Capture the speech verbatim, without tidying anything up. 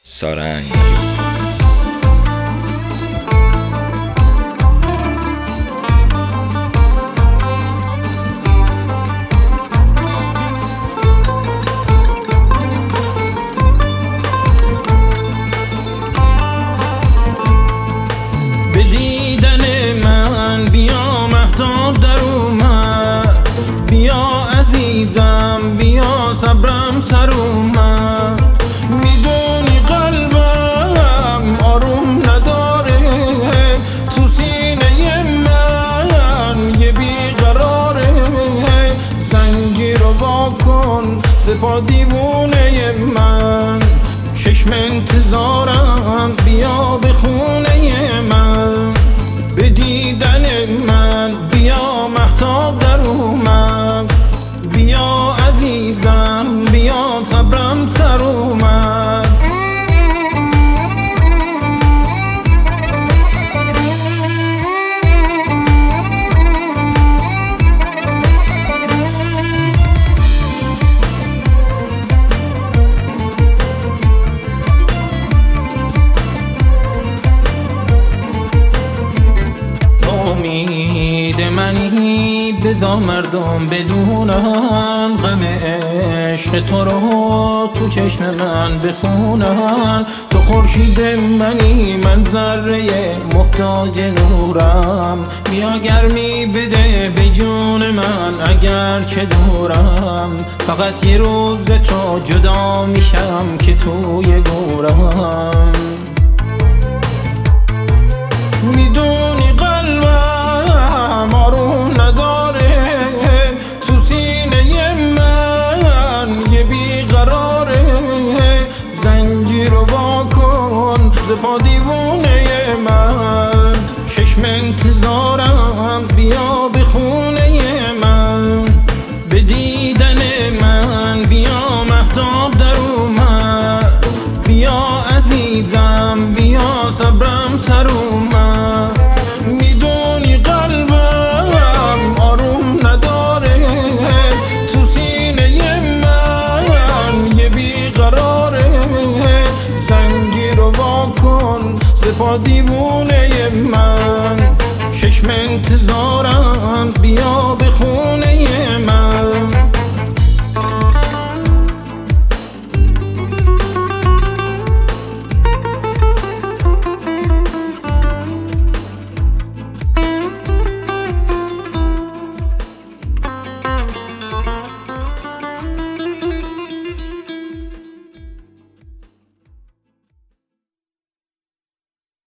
سارنگ. به دیدن من بیا مهتاب در اومد، بیا عزیزم بیا صبرم سر اومد. میدونی قلبم آروم نداره، تو سینه من یه بیقراره. زنجیر رو واکن سپا دیوونه من، چشم انتظارم بیا به خونه من. به دیدن من بیا مهتاب در اومد، بیا عزیزم بیا صبرم سر اومد. امید منی بذار مردم بدونن، غم عشق تو رو تو چشم من بخونن. تو خورشید منی من ذره محتاج نورم، بیا گرمی بده به جون من اگر که دورم. فقط یه روز تو جدا میشم که توی گورم. میدونی قلبم آروم نداره، تو سینه من یه بیقراره. زنجیر رو واکن سپا دیوونه